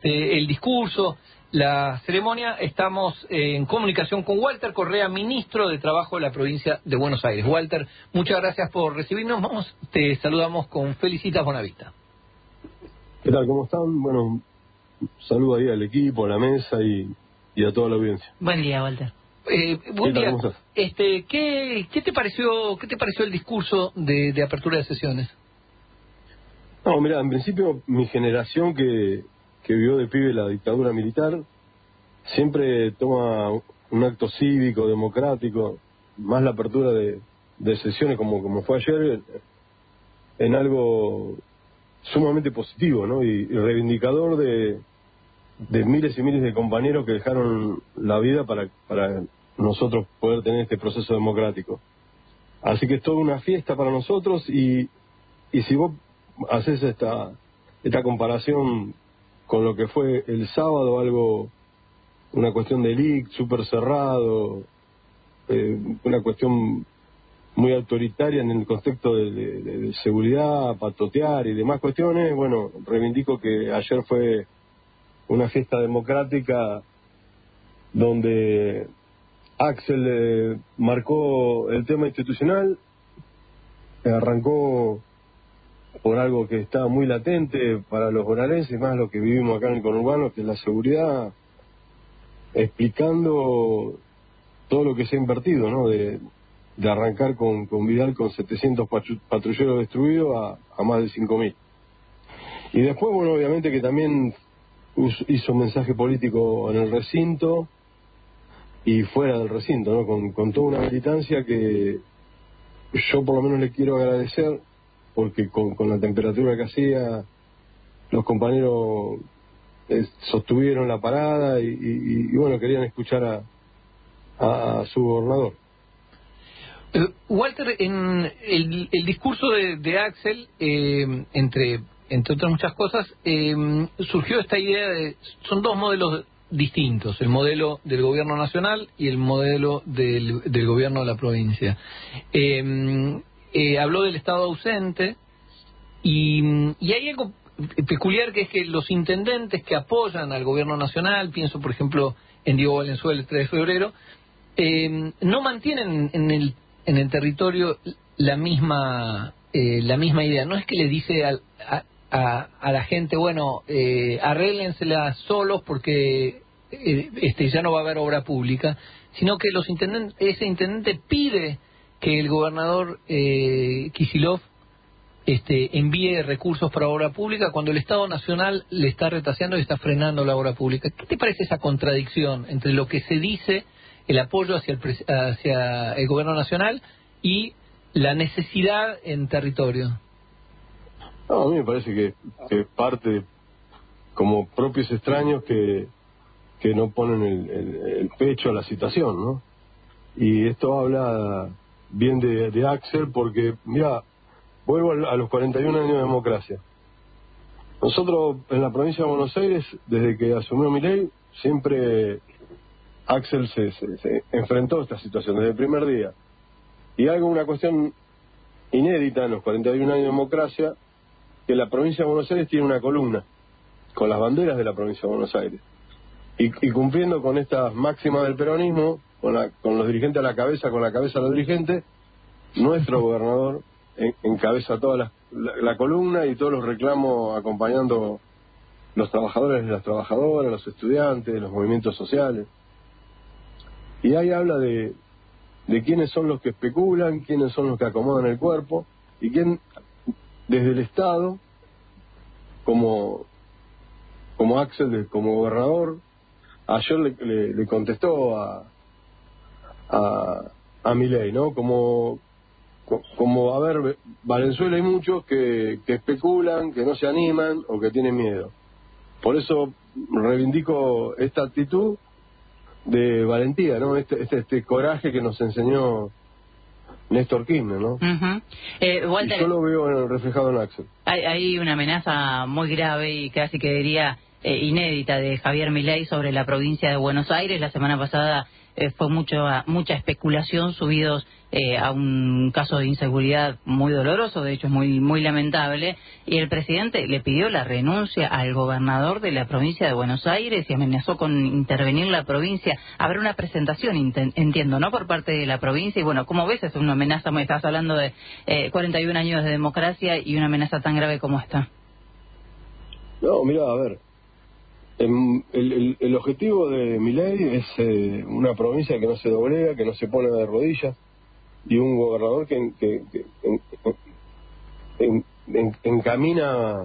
el discurso, la ceremonia. Estamos en comunicación con Walter Correa, ministro de Trabajo de la provincia de Buenos Aires. Walter, muchas gracias por recibirnos. Te saludamos con Felicitas Bonavita. ¿Qué tal? ¿Cómo están? Bueno, saludo ahí al equipo, a la mesa y a toda la audiencia. Buen día, Walter. Buen día. ¿Cómo estás? ¿Qué te pareció el discurso de apertura de sesiones? No, mira, en principio mi generación que vio de pibe la dictadura militar siempre toma un acto cívico, democrático, más la apertura de sesiones como fue ayer, en algo sumamente positivo, ¿no? Y reivindicador de miles y miles de compañeros que dejaron la vida para nosotros poder tener este proceso democrático. Así que es toda una fiesta para nosotros y si vos haces esta comparación con lo que fue el sábado, una cuestión de leak súper cerrado, una cuestión muy autoritaria en el contexto de seguridad, patotear y demás cuestiones. Bueno, reivindico que ayer fue una fiesta democrática donde Axel marcó el tema institucional, arrancó por algo que está muy latente para los bonaerenses, más lo que vivimos acá en el conurbano, que es la seguridad, explicando todo lo que se ha invertido, ¿no? De arrancar con Vidal con 700 patrulleros destruidos a más de 5.000. Y después, bueno, obviamente que también hizo un mensaje político en el recinto y fuera del recinto, ¿no? Con toda una militancia que yo por lo menos le quiero agradecer, porque con la temperatura que hacía, los compañeros sostuvieron la parada y bueno, querían escuchar a su gobernador. Walter, en el discurso de Axel, entre otras muchas cosas, surgió esta idea son dos modelos distintos, el modelo del gobierno nacional y el modelo del gobierno de la provincia. Habló del Estado ausente y hay algo peculiar, que es que los intendentes que apoyan al gobierno nacional, pienso por ejemplo en Diego Valenzuela el 3 de febrero, no mantienen en el territorio la misma idea. No es que le dice a la gente, bueno, arréglensela solos porque ya no va a haber obra pública, sino que ese intendente pide que el gobernador Kicillof envíe recursos para obra pública cuando el Estado Nacional le está retaseando y está frenando la obra pública. ¿Qué te parece esa contradicción entre lo que se dice, el apoyo hacia el gobierno nacional y la necesidad en territorio? No, a mí me parece que parte como propios extraños que no ponen el pecho a la situación, ¿no? Y esto habla bien de Axel, porque, mira, vuelvo a los 41 años de democracia. Nosotros en la provincia de Buenos Aires, desde que asumió Milei, siempre Axel se enfrentó a esta situación desde el primer día. Y una cuestión inédita en los 41 años de democracia, que la provincia de Buenos Aires tiene una columna con las banderas de la provincia de Buenos Aires. Y cumpliendo con estas máximas del peronismo, con los dirigentes a la cabeza, con la cabeza de los dirigentes, nuestro gobernador encabeza toda la columna y todos los reclamos, acompañando los trabajadores y las trabajadoras, los estudiantes, los movimientos sociales. Y ahí habla de quiénes son los que especulan, quiénes son los que acomodan el cuerpo, y quién desde el Estado, como Axel, como gobernador, ayer le contestó a Milei, ¿no? Como a ver, Valenzuela hay muchos que especulan, que no se animan o que tienen miedo. Por eso reivindico esta actitud de valentía, ¿no? Este coraje que nos enseñó Néstor Kirchner, ¿no? Walter, y yo lo veo reflejado en Axel. Hay una amenaza muy grave y casi que diría inédita de Javier Milei sobre la provincia de Buenos Aires. La semana pasada fue mucha especulación subidos a un caso de inseguridad muy doloroso, de hecho es muy lamentable, y el presidente le pidió la renuncia al gobernador de la provincia de Buenos Aires y amenazó con intervenir la provincia. Habrá una presentación, entiendo, ¿no?, por parte de la provincia, y bueno, ¿cómo ves? Es una amenaza, me estás hablando de 41 años de democracia y una amenaza tan grave como esta. No, mira, a ver, el objetivo de Milei es una provincia que no se doblega, que no se pone de rodillas, y un gobernador que encamina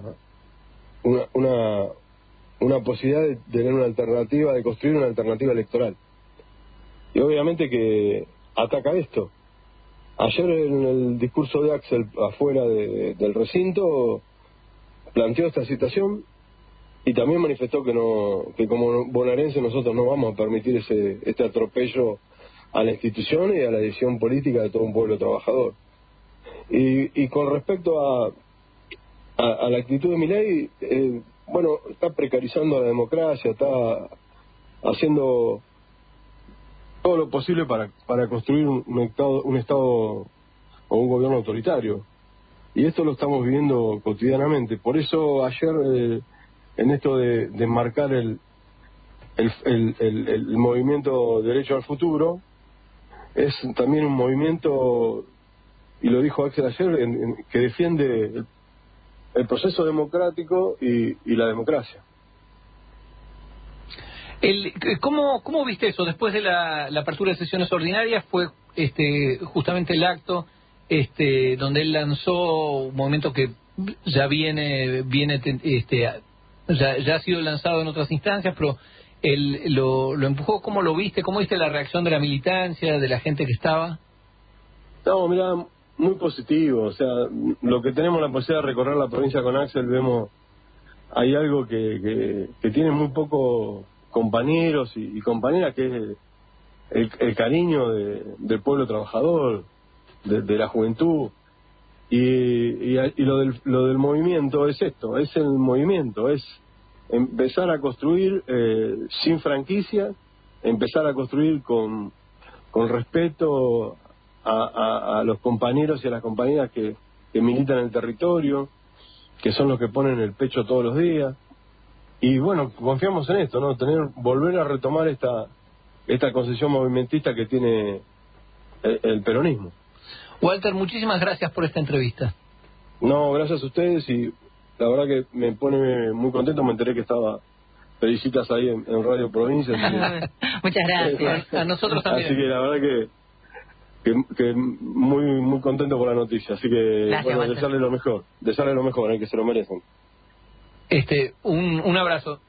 una posibilidad de tener una alternativa, de construir una alternativa electoral. Y obviamente que ataca esto. Ayer en el discurso de Axel afuera del recinto planteó esta situación y también manifestó que como bonaerenses nosotros no vamos a permitir este atropello a la institución y a la decisión política de todo un pueblo trabajador. Y con respecto a la actitud de Milei, bueno, está precarizando la democracia, está haciendo todo lo posible para construir un Estado o un gobierno autoritario. Y esto lo estamos viviendo cotidianamente. Por eso ayer, en esto de marcar el movimiento Derecho al Futuro, es también un movimiento, y lo dijo Axel ayer, que defiende el proceso democrático y la democracia. ¿Cómo viste eso? Después de la apertura de sesiones ordinarias fue justamente el acto donde él lanzó un movimiento que ya ya ha sido lanzado en otras instancias, pero él lo empujó. ¿Cómo lo viste? ¿Cómo viste la reacción de la militancia, de la gente que estaba? No, mira, muy positivo. O sea, lo que tenemos la posibilidad de recorrer la provincia con Axel, vemos, hay algo que tiene muy poco compañeros y compañeras, que es el cariño del pueblo trabajador, de la juventud. Y lo del movimiento es esto, es el movimiento, es empezar a construir sin franquicia, empezar a construir con respeto a los compañeros y a las compañeras que militan en el territorio, que son los que ponen el pecho todos los días. Y bueno, confiamos en esto, ¿no? Volver a retomar esta concesión movimentista que tiene el peronismo. Walter, muchísimas gracias por esta entrevista. No, gracias a ustedes, y la verdad que me pone muy contento. Me enteré que estaba Felicitas ahí en Radio Provincia. Muchas gracias. A nosotros también. Así que la verdad que muy contento por la noticia. Así que Gracias, bueno, Walter. desearle lo mejor, que se lo merecen. Un abrazo.